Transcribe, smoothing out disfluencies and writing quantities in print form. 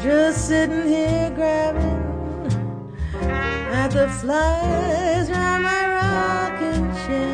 just sitting here grabbing at the flies round my rocking chair.